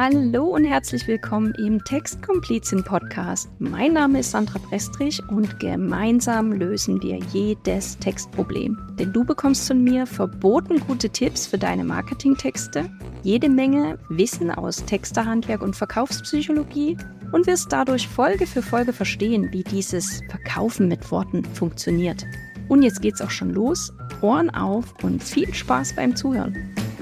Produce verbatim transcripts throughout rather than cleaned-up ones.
Hallo und herzlich willkommen im Textkomplizin Podcast. Mein Name ist Sandra Prestrich und gemeinsam lösen wir jedes Textproblem. Denn du bekommst von mir verboten gute Tipps für deine Marketingtexte, jede Menge Wissen aus Texterhandwerk und Verkaufspsychologie und wirst dadurch Folge für Folge verstehen, wie dieses Verkaufen mit Worten funktioniert. Und jetzt geht's auch schon los. Ohren auf und viel Spaß beim Zuhören.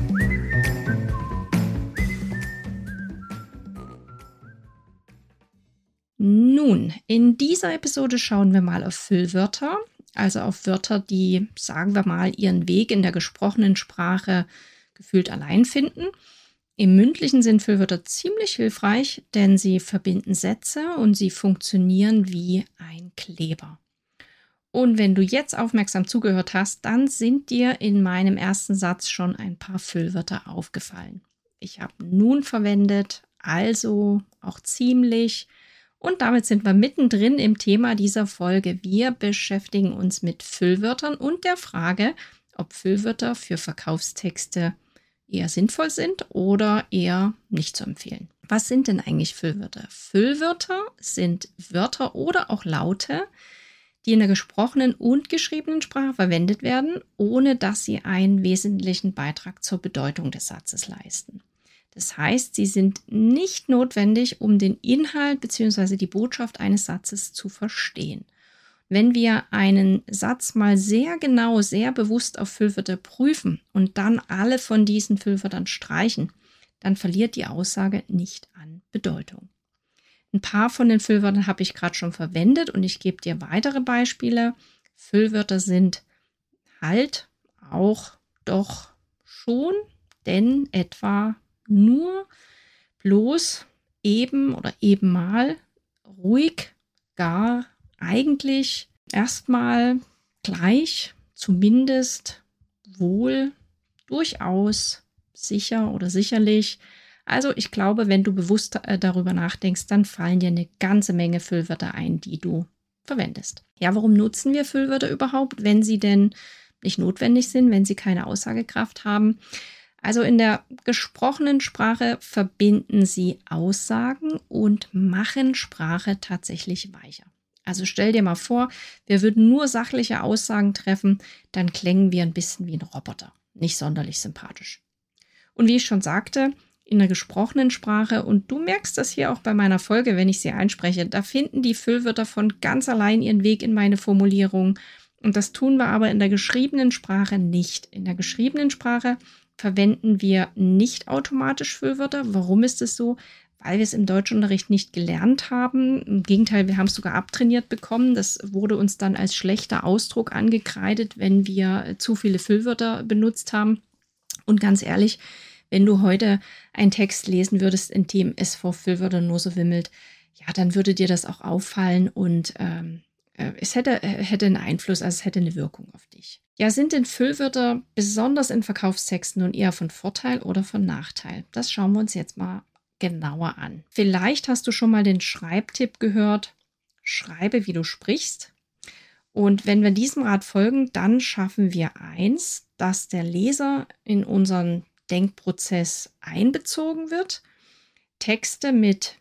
Nun, in dieser Episode schauen wir mal auf Füllwörter, also auf Wörter, die, sagen wir mal, ihren Weg in der gesprochenen Sprache gefühlt allein finden. Im Mündlichen sind Füllwörter ziemlich hilfreich, denn sie verbinden Sätze und sie funktionieren wie ein Kleber. Und wenn du jetzt aufmerksam zugehört hast, dann sind dir in meinem ersten Satz schon ein paar Füllwörter aufgefallen. Ich habe nun verwendet, also, auch ziemlich. Und damit sind wir mittendrin im Thema dieser Folge. Wir beschäftigen uns mit Füllwörtern und der Frage, ob Füllwörter für Verkaufstexte eher sinnvoll sind oder eher nicht zu empfehlen. Was sind denn eigentlich Füllwörter? Füllwörter sind Wörter oder auch Laute, die in der gesprochenen und geschriebenen Sprache verwendet werden, ohne dass sie einen wesentlichen Beitrag zur Bedeutung des Satzes leisten. Das heißt, sie sind nicht notwendig, um den Inhalt bzw. die Botschaft eines Satzes zu verstehen. Wenn wir einen Satz mal sehr genau, sehr bewusst auf Füllwörter prüfen und dann alle von diesen Füllwörtern streichen, dann verliert die Aussage nicht an Bedeutung. Ein paar von den Füllwörtern habe ich gerade schon verwendet und ich gebe dir weitere Beispiele. Füllwörter sind halt, auch, doch, schon, denn, etwa, nur, bloß, eben oder eben mal, ruhig, gar, eigentlich, erstmal, gleich, zumindest, wohl, durchaus, sicher oder sicherlich. Also ich glaube, wenn du bewusst äh, darüber nachdenkst, dann fallen dir eine ganze Menge Füllwörter ein, die du verwendest. Ja, warum nutzen wir Füllwörter überhaupt, wenn sie denn nicht notwendig sind, wenn sie keine Aussagekraft haben? Also in der gesprochenen Sprache verbinden sie Aussagen und machen Sprache tatsächlich weicher. Also stell dir mal vor, wir würden nur sachliche Aussagen treffen, dann klängen wir ein bisschen wie ein Roboter. Nicht sonderlich sympathisch. Und wie ich schon sagte, in der gesprochenen Sprache, und du merkst das hier auch bei meiner Folge, wenn ich sie einspreche, da finden die Füllwörter von ganz allein ihren Weg in meine Formulierung. Und das tun wir aber in der geschriebenen Sprache nicht. In der geschriebenen Sprache verwenden wir nicht automatisch Füllwörter. Warum ist es so? Weil wir es im Deutschunterricht nicht gelernt haben. Im Gegenteil, wir haben es sogar abtrainiert bekommen. Das wurde uns dann als schlechter Ausdruck angekreidet, wenn wir zu viele Füllwörter benutzt haben. Und ganz ehrlich, wenn du heute einen Text lesen würdest, in dem es vor Füllwörtern nur so wimmelt, ja, dann würde dir das auch auffallen und ähm, äh, es hätte, äh, hätte einen Einfluss, also es hätte eine Wirkung auf dich. Ja, sind denn Füllwörter besonders in Verkaufstexten nun eher von Vorteil oder von Nachteil? Das schauen wir uns jetzt mal genauer an. Vielleicht hast du schon mal den Schreibtipp gehört, schreibe, wie du sprichst. Und wenn wir diesem Rat folgen, dann schaffen wir eins, dass der Leser in unseren Denkprozess einbezogen wird. Texte mit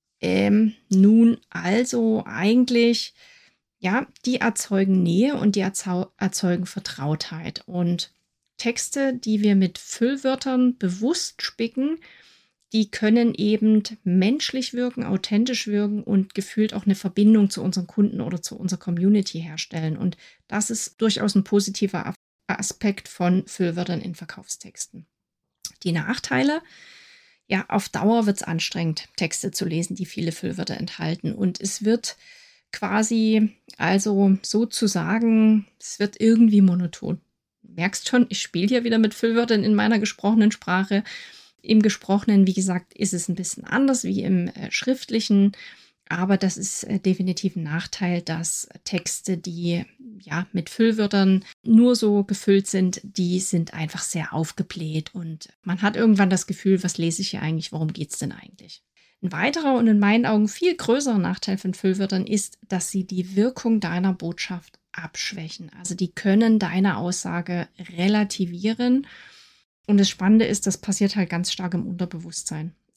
ähm, nun, also, eigentlich, ja, die erzeugen Nähe und die erzau- erzeugen Vertrautheit. Und Texte, die wir mit Füllwörtern bewusst spicken, die können eben menschlich wirken, authentisch wirken und gefühlt auch eine Verbindung zu unseren Kunden oder zu unserer Community herstellen. Und das ist durchaus ein positiver Aspekt von Füllwörtern in Verkaufstexten. Die Nachteile: Ja, auf Dauer wird es anstrengend, Texte zu lesen, die viele Füllwörter enthalten. Und es wird quasi, also sozusagen, es wird irgendwie monoton. Du merkst schon, ich spiele hier wieder mit Füllwörtern in meiner gesprochenen Sprache. Im Gesprochenen, wie gesagt, ist es ein bisschen anders wie im äh, Schriftlichen. Aber das ist äh, definitiv ein Nachteil, dass Texte, die ja mit Füllwörtern nur so gefüllt sind, die sind einfach sehr aufgebläht und man hat irgendwann das Gefühl, was lese ich hier eigentlich, worum geht es denn eigentlich? Ein weiterer und in meinen Augen viel größerer Nachteil von Füllwörtern ist, dass sie die Wirkung deiner Botschaft abschwächen. Also die können deine Aussage relativieren. Und das Spannende ist, das passiert halt ganz stark im Unterbewusstsein.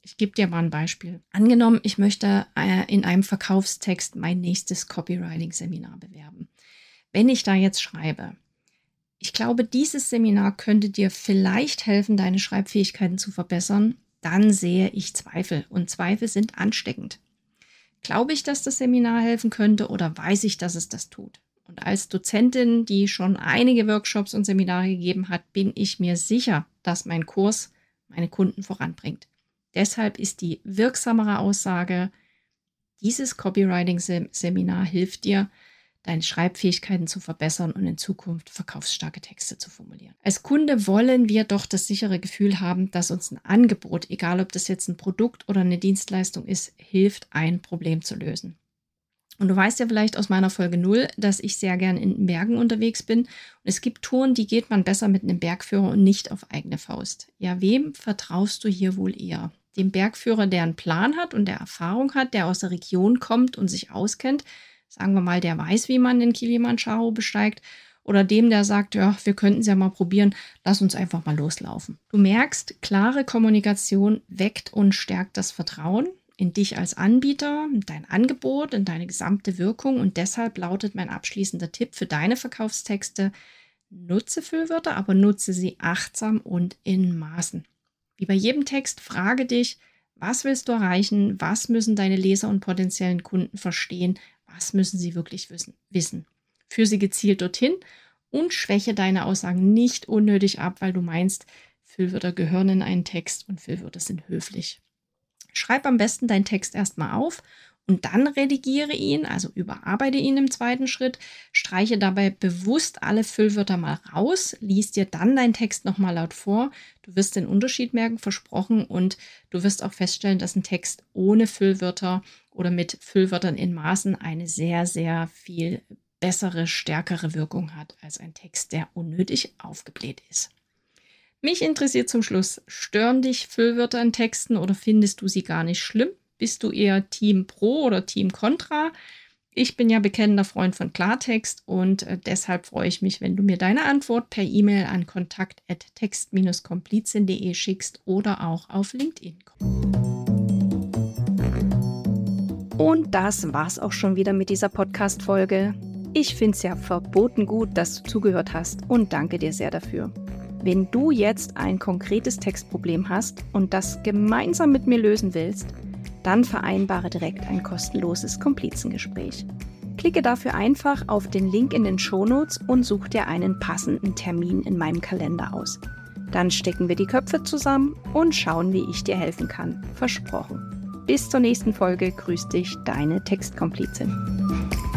Ich gebe dir mal ein Beispiel. Angenommen, ich möchte äh, in einem Verkaufstext mein nächstes Copywriting-Seminar bewerben. Wenn ich da jetzt schreibe, ich glaube, dieses Seminar könnte dir vielleicht helfen, deine Schreibfähigkeiten zu verbessern, dann sehe ich Zweifel. Und Zweifel sind ansteckend. Glaube ich, dass das Seminar helfen könnte oder weiß ich, dass es das tut? Und als Dozentin, die schon einige Workshops und Seminare gegeben hat, bin ich mir sicher, dass mein Kurs meine Kunden voranbringt. Deshalb ist die wirksamere Aussage, dieses Copywriting-Seminar hilft dir, deine Schreibfähigkeiten zu verbessern und in Zukunft verkaufsstarke Texte zu formulieren. Als Kunde wollen wir doch das sichere Gefühl haben, dass uns ein Angebot, egal ob das jetzt ein Produkt oder eine Dienstleistung ist, hilft, ein Problem zu lösen. Und du weißt ja vielleicht aus meiner Folge null, dass ich sehr gern in Bergen unterwegs bin. Und es gibt Touren, die geht man besser mit einem Bergführer und nicht auf eigene Faust. Ja, wem vertraust du hier wohl eher? Dem Bergführer, der einen Plan hat und der Erfahrung hat, der aus der Region kommt und sich auskennt, sagen wir mal, der weiß, wie man den Kilimanjaro besteigt, oder dem, der sagt, ja, wir könnten es ja mal probieren, lass uns einfach mal loslaufen. Du merkst, klare Kommunikation weckt und stärkt das Vertrauen in dich als Anbieter, in dein Angebot, in deine gesamte Wirkung, und deshalb lautet mein abschließender Tipp für deine Verkaufstexte: Nutze Füllwörter, aber nutze sie achtsam und in Maßen. Wie bei jedem Text, frage dich, was willst du erreichen, was müssen deine Leser und potenziellen Kunden verstehen, was müssen sie wirklich wissen. Führe sie gezielt dorthin und schwäche deine Aussagen nicht unnötig ab, weil du meinst, Füllwörter gehören in einen Text und Füllwörter sind höflich. Schreib am besten deinen Text erstmal auf und dann redigiere ihn, also überarbeite ihn im zweiten Schritt. Streiche dabei bewusst alle Füllwörter mal raus, lies dir dann deinen Text nochmal laut vor. Du wirst den Unterschied merken, versprochen, und du wirst auch feststellen, dass ein Text ohne Füllwörter oder mit Füllwörtern in Maßen eine sehr, sehr viel bessere, stärkere Wirkung hat als ein Text, der unnötig aufgebläht ist. Mich interessiert zum Schluss, stören dich Füllwörter in Texten oder findest du sie gar nicht schlimm? Bist du eher Team Pro oder Team Contra? Ich bin ja bekennender Freund von Klartext und äh, deshalb freue ich mich, wenn du mir deine Antwort per E-Mail an kontakt at text dash komplizin punkt de schickst oder auch auf LinkedIn. Und das war's auch schon wieder mit dieser Podcast-Folge. Ich finde es ja verboten gut, dass du zugehört hast, und danke dir sehr dafür. Wenn du jetzt ein konkretes Textproblem hast und das gemeinsam mit mir lösen willst, dann vereinbare direkt ein kostenloses Komplizengespräch. Klicke dafür einfach auf den Link in den Shownotes und such dir einen passenden Termin in meinem Kalender aus. Dann stecken wir die Köpfe zusammen und schauen, wie ich dir helfen kann. Versprochen. Bis zur nächsten Folge. Grüß dich, deine Textkomplizin.